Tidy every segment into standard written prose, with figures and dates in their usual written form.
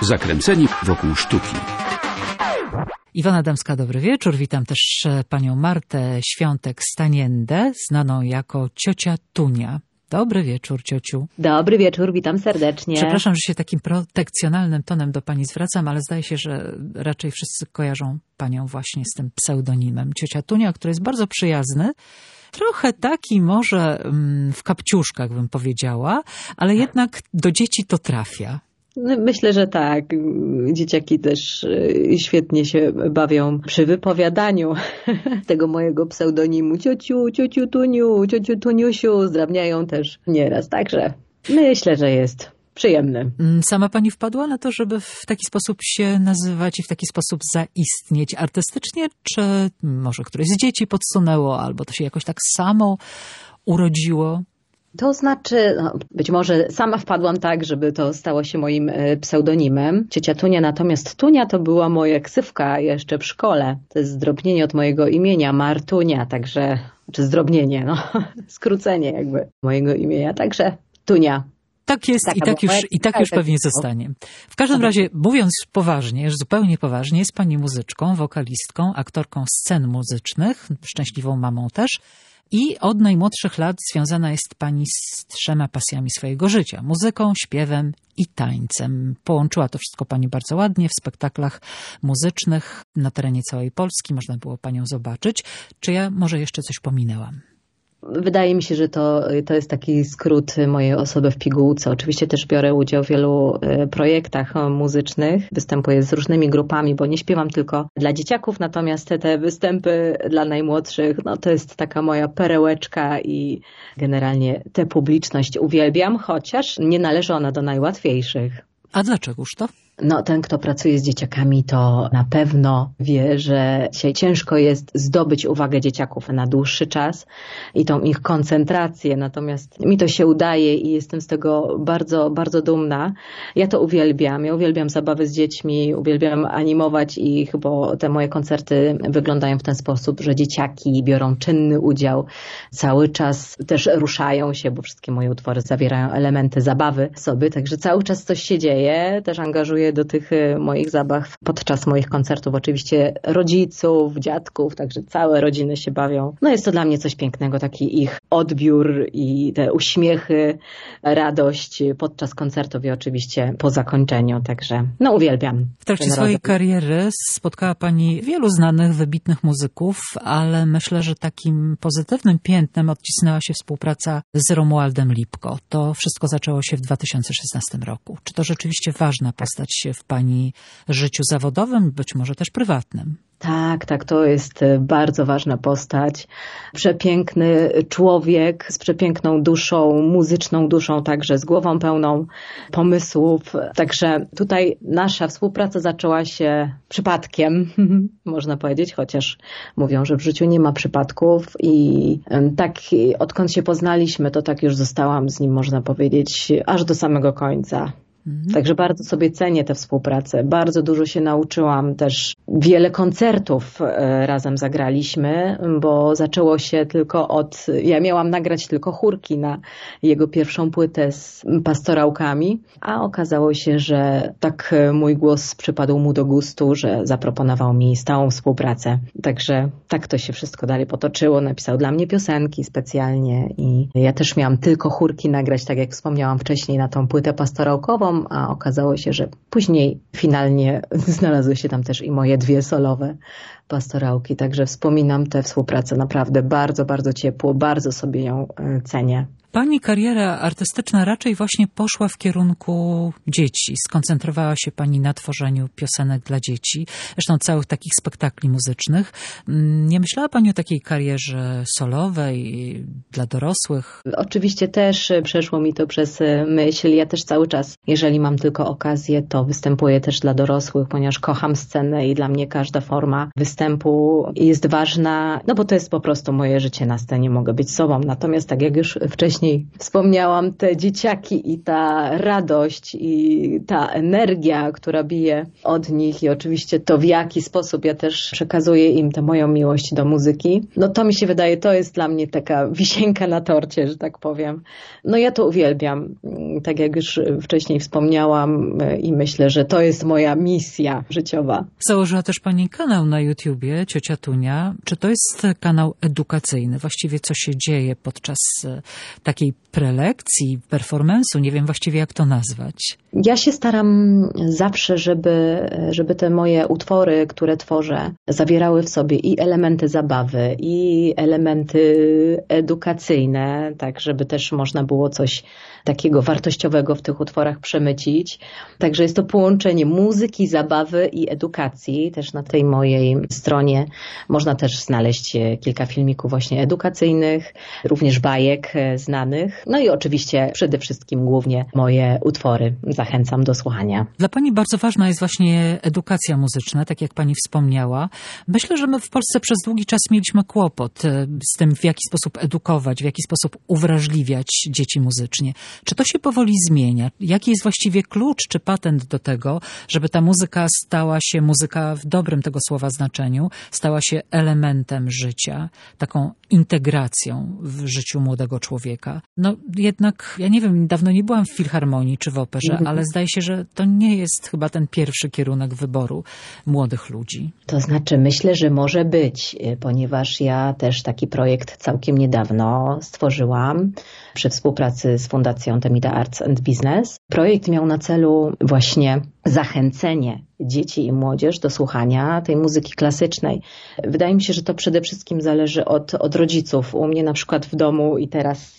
Zakręceni wokół sztuki. Iwona Adamska, dobry wieczór. Witam też panią Martę Świątek-Staniendę, znaną jako ciocia Tunia. Dobry wieczór, ciociu. Dobry wieczór, witam serdecznie. Przepraszam, że się takim protekcjonalnym tonem do pani zwracam, ale zdaje się, że raczej wszyscy kojarzą panią właśnie z tym pseudonimem. Ciocia Tunia, który jest bardzo przyjazny. Trochę taki może w kapciuszkach bym powiedziała, ale jednak do dzieci to trafia. Myślę, że tak. Dzieciaki też świetnie się bawią przy wypowiadaniu tego mojego pseudonimu. Ciociu Tuniu, ciociu Tuniusiu, zdrabniają też nieraz. Także myślę, że jest przyjemny. Sama pani wpadła na to, żeby w taki sposób się nazywać i w taki sposób zaistnieć artystycznie, czy może któreś z dzieci podsunęło, albo to się jakoś tak samo urodziło? To znaczy, być może sama wpadłam tak, żeby to stało się moim pseudonimem. Ciocia Tunia, natomiast Tunia to była moja ksywka jeszcze w szkole. To jest zdrobnienie od mojego imienia, Martunia, także, czy zdrobnienie, skrócenie jakby mojego imienia, także Tunia. Tak jest i tak już pewnie zostanie. W każdym razie, mówiąc poważnie, już zupełnie poważnie, jest pani muzyczką, wokalistką, aktorką scen muzycznych, szczęśliwą mamą też. I od najmłodszych lat związana jest pani z 3 pasjami swojego życia. Muzyką, śpiewem i tańcem. Połączyła to wszystko pani bardzo ładnie w spektaklach muzycznych na terenie całej Polski. Można było panią zobaczyć. Czy ja może jeszcze coś pominęłam? Wydaje mi się, że to jest taki skrót mojej osoby w pigułce. Oczywiście też biorę udział w wielu projektach muzycznych. Występuję z różnymi grupami, bo nie śpiewam tylko dla dzieciaków, natomiast te występy dla najmłodszych, to jest taka moja perełeczka i generalnie tę publiczność uwielbiam, chociaż nie należy ona do najłatwiejszych. A dlaczegoż to? Ten, kto pracuje z dzieciakami, to na pewno wie, że dzisiaj ciężko jest zdobyć uwagę dzieciaków na dłuższy czas i tą ich koncentrację. Natomiast mi to się udaje i jestem z tego bardzo, bardzo dumna. Ja to uwielbiam. Ja uwielbiam zabawy z dziećmi, uwielbiam animować ich, bo te moje koncerty wyglądają w ten sposób, że dzieciaki biorą czynny udział. Cały czas też ruszają się, bo wszystkie moje utwory zawierają elementy zabawy w sobie, także cały czas coś się dzieje. Też angażuję do tych moich zabaw podczas moich koncertów oczywiście rodziców, dziadków, także całe rodziny się bawią. Jest to dla mnie coś pięknego, taki ich odbiór i te uśmiechy, radość podczas koncertów i oczywiście po zakończeniu, także uwielbiam. W trakcie swojej kariery spotkała pani wielu znanych, wybitnych muzyków, ale myślę, że takim pozytywnym piętnem odcisnęła się współpraca z Romualdem Lipko. To wszystko zaczęło się w 2016 roku. Czy to rzeczywiście ważna postać w pani życiu zawodowym, być może też prywatnym? Tak, to jest bardzo ważna postać. Przepiękny człowiek z przepiękną duszą, muzyczną duszą, także z głową pełną pomysłów. Także tutaj nasza współpraca zaczęła się przypadkiem, można powiedzieć, chociaż mówią, że w życiu nie ma przypadków i tak odkąd się poznaliśmy, to tak już zostałam z nim, można powiedzieć, aż do samego końca. Także bardzo sobie cenię tę współpracę. Bardzo dużo się nauczyłam też. Wiele koncertów razem zagraliśmy, bo zaczęło się tylko ja miałam nagrać tylko chórki na jego pierwszą płytę z pastorałkami, a okazało się, że tak mój głos przypadł mu do gustu, że zaproponował mi stałą współpracę. Także tak to się wszystko dalej potoczyło. Napisał dla mnie piosenki specjalnie i ja też miałam tylko chórki nagrać, tak jak wspomniałam wcześniej, na tą płytę pastorałkową, a okazało się, że później finalnie znalazły się tam też i moje 2 solowe pastorałki. Także wspominam tę współpracę naprawdę bardzo, bardzo ciepło, bardzo sobie ją cenię. Pani kariera artystyczna raczej właśnie poszła w kierunku dzieci. Skoncentrowała się pani na tworzeniu piosenek dla dzieci, zresztą całych takich spektakli muzycznych. Nie myślała pani o takiej karierze solowej dla dorosłych? Oczywiście też przeszło mi to przez myśl. Ja też cały czas, jeżeli mam tylko okazję, to występuję też dla dorosłych, ponieważ kocham scenę i dla mnie każda forma występu jest ważna, bo to jest po prostu moje życie na scenie, mogę być sobą. Natomiast tak jak już wcześniej wcześniej wspomniałam, te dzieciaki i ta radość i ta energia, która bije od nich i oczywiście to, w jaki sposób ja też przekazuję im tę moją miłość do muzyki, no to mi się wydaje, to jest dla mnie taka wisienka na torcie, że tak powiem. No ja to uwielbiam, tak jak już wcześniej wspomniałam i myślę, że to jest moja misja życiowa. Założyła też Pani kanał na YouTubie, Ciocia Tunia. Czy to jest kanał edukacyjny? Właściwie co się dzieje podczas takiej prelekcji, performance'u? Nie wiem właściwie jak to nazwać. Ja się staram zawsze, żeby te moje utwory, które tworzę, zawierały w sobie i elementy zabawy, i elementy edukacyjne, tak żeby też można było coś takiego wartościowego w tych utworach przemycić. Także jest to połączenie muzyki, zabawy i edukacji. Też na tej mojej stronie można też znaleźć kilka filmików właśnie edukacyjnych, również bajek znanych. No i oczywiście przede wszystkim głównie moje utwory. Zachęcam do słuchania. Dla Pani bardzo ważna jest właśnie edukacja muzyczna, tak jak Pani wspomniała. Myślę, że my w Polsce przez długi czas mieliśmy kłopot z tym, w jaki sposób edukować, w jaki sposób uwrażliwiać dzieci muzycznie. Czy to się powoli zmienia? Jaki jest właściwie klucz czy patent do tego, żeby ta muzyka stała się, muzyka w dobrym tego słowa znaczeniu, stała się elementem życia, taką integracją w życiu młodego człowieka? No jednak, ja nie wiem, dawno nie byłam w filharmonii czy w operze, ale zdaje się, że to nie jest chyba ten pierwszy kierunek wyboru młodych ludzi. To znaczy, myślę, że może być, ponieważ ja też taki projekt całkiem niedawno stworzyłam przy współpracy z Fundacją Temida Arts and Business. Projekt miał na celu właśnie zachęcenie dzieci i młodzież do słuchania tej muzyki klasycznej. Wydaje mi się, że to przede wszystkim zależy od rodziców. U mnie na przykład w domu i teraz,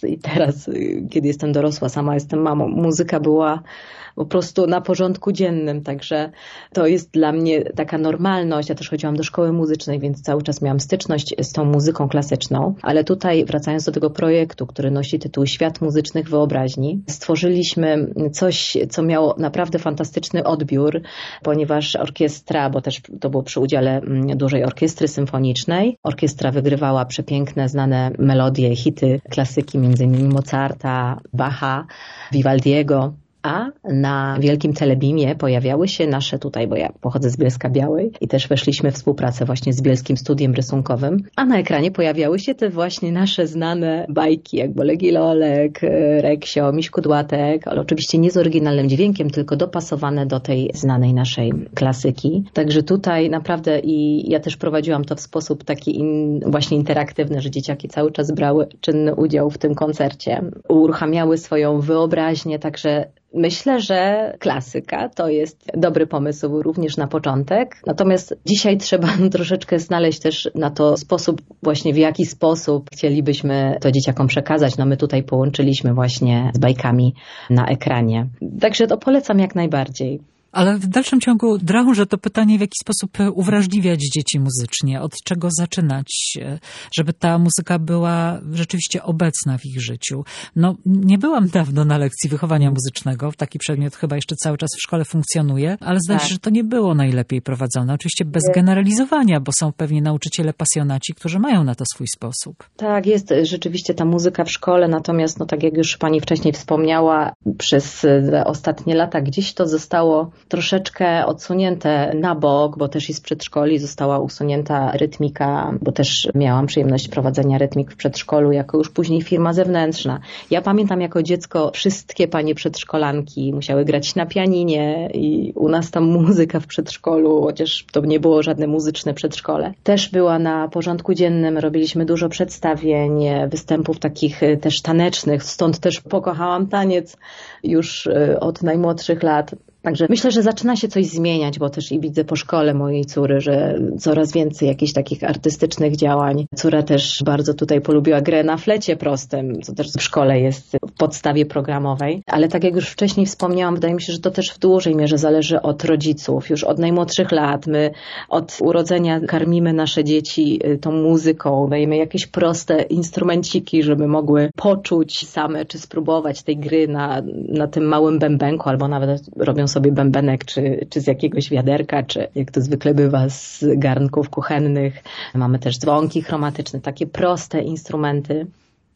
kiedy jestem dorosła, sama jestem mamą, muzyka była po prostu na porządku dziennym, także to jest dla mnie taka normalność. Ja też chodziłam do szkoły muzycznej, więc cały czas miałam styczność z tą muzyką klasyczną, ale tutaj wracając do tego projektu, który nosi tytuł Świat Muzycznych Wyobraźni, stworzyliśmy coś, co miało naprawdę fantastyczny odbiór, ponieważ orkiestra, bo też to było przy udziale dużej orkiestry symfonicznej, orkiestra wygrywała przepiękne, znane melodie, hity klasyki, m.in. Mozarta, Bacha, Vivaldiego. A na wielkim telebimie pojawiały się nasze tutaj, bo ja pochodzę z Bielska Białej i też weszliśmy w współpracę właśnie z Bielskim Studiem Rysunkowym, a na ekranie pojawiały się te właśnie nasze znane bajki, jak Bolek i Lolek, Reksio, Miś Kudłatek, ale oczywiście nie z oryginalnym dźwiękiem, tylko dopasowane do tej znanej naszej klasyki. Także tutaj naprawdę i ja też prowadziłam to w sposób taki właśnie interaktywny, że dzieciaki cały czas brały czynny udział w tym koncercie, uruchamiały swoją wyobraźnię, także myślę, że klasyka to jest dobry pomysł również na początek. Natomiast dzisiaj trzeba troszeczkę znaleźć też na to sposób, właśnie w jaki sposób chcielibyśmy to dzieciakom przekazać. No my tutaj połączyliśmy właśnie z bajkami na ekranie. Także to polecam jak najbardziej. Ale w dalszym ciągu drążę to pytanie, w jaki sposób uwrażliwiać dzieci muzycznie, od czego zaczynać, żeby ta muzyka była rzeczywiście obecna w ich życiu. No, nie byłam dawno na lekcji wychowania muzycznego, taki przedmiot chyba jeszcze cały czas w szkole funkcjonuje, ale zdaje się, że to nie było najlepiej prowadzone. Oczywiście bez generalizowania, bo są pewnie nauczyciele pasjonaci, którzy mają na to swój sposób. Tak, jest rzeczywiście ta muzyka w szkole, natomiast no tak jak już Pani wcześniej wspomniała, przez ostatnie lata gdzieś to zostało troszeczkę odsunięte na bok, bo też i z przedszkoli została usunięta rytmika, bo też miałam przyjemność prowadzenia rytmik w przedszkolu jako już później firma zewnętrzna. Ja pamiętam jako dziecko wszystkie panie przedszkolanki musiały grać na pianinie i u nas tam muzyka w przedszkolu, chociaż to nie było żadne muzyczne przedszkole, też była na porządku dziennym. Robiliśmy dużo przedstawień, występów takich też tanecznych, stąd też pokochałam taniec już od najmłodszych lat. Także myślę, że zaczyna się coś zmieniać, bo też i widzę po szkole mojej córy, że coraz więcej jakichś takich artystycznych działań. Córa też bardzo tutaj polubiła grę na flecie prostym, co też w szkole jest w podstawie programowej. Ale tak jak już wcześniej wspomniałam, wydaje mi się, że to też w dużej mierze zależy od rodziców. Już od najmłodszych lat my od urodzenia karmimy nasze dzieci tą muzyką, dajemy jakieś proste instrumenciki, żeby mogły poczuć same, czy spróbować tej gry na tym małym bębenku, albo nawet robią sobie bębenek, czy z jakiegoś wiaderka, czy jak to zwykle bywa z garnków kuchennych. Mamy też dzwonki chromatyczne, takie proste instrumenty.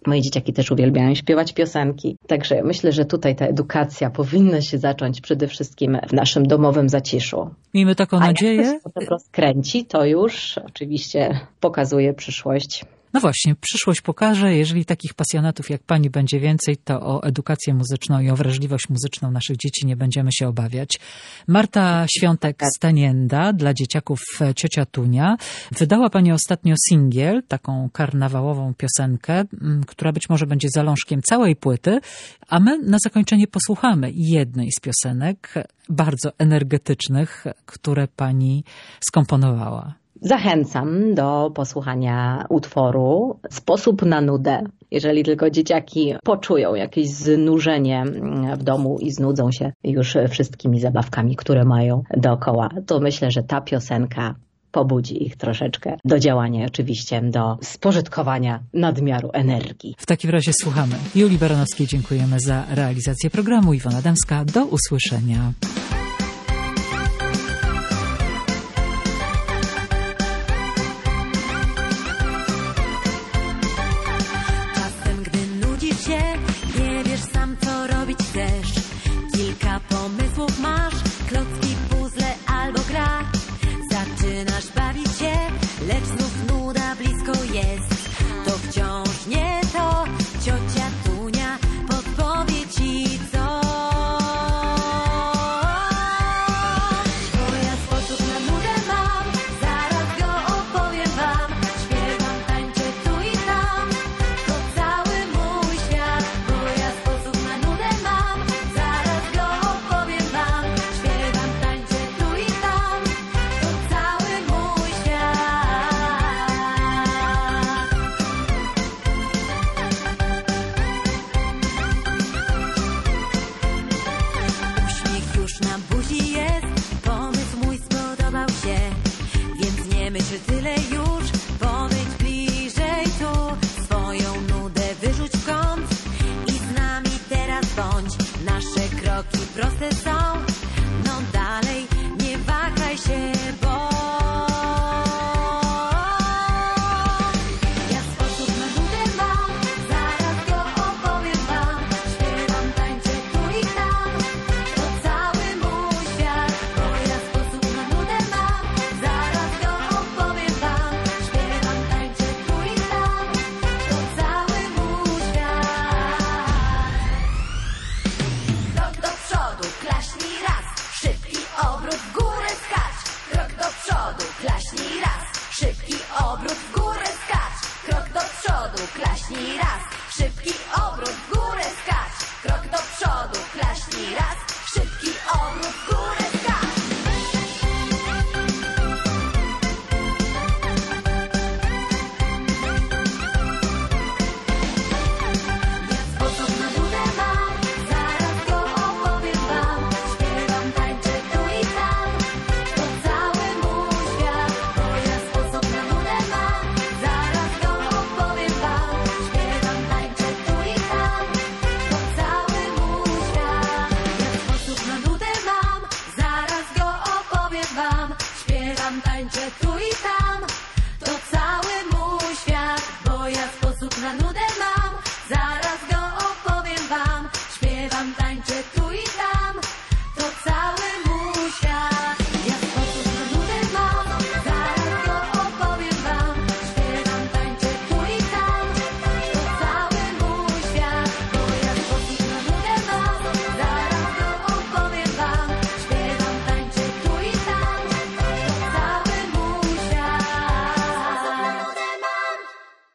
Moje dzieciaki też uwielbiają śpiewać piosenki. Także myślę, że tutaj ta edukacja powinna się zacząć przede wszystkim w naszym domowym zaciszu. Miejmy taką nadzieję. Jak to się rozkręci, to już oczywiście pokazuje przyszłość. No właśnie, przyszłość pokaże, jeżeli takich pasjonatów jak pani będzie więcej, to o edukację muzyczną i o wrażliwość muzyczną naszych dzieci nie będziemy się obawiać. Marta Świątek-Stanienda dla dzieciaków Ciocia Tunia. Wydała pani ostatnio singiel, taką karnawałową piosenkę, która być może będzie zalążkiem całej płyty, a my na zakończenie posłuchamy jednej z piosenek, bardzo energetycznych, które pani skomponowała. Zachęcam do posłuchania utworu Sposób na nudę. Jeżeli tylko dzieciaki poczują jakieś znużenie w domu i znudzą się już wszystkimi zabawkami, które mają dookoła, to myślę, że ta piosenka pobudzi ich troszeczkę do działania, oczywiście do spożytkowania nadmiaru energii. W takim razie słuchamy. Julii Baranowskiej dziękujemy za realizację programu. Iwona Dębska, do usłyszenia.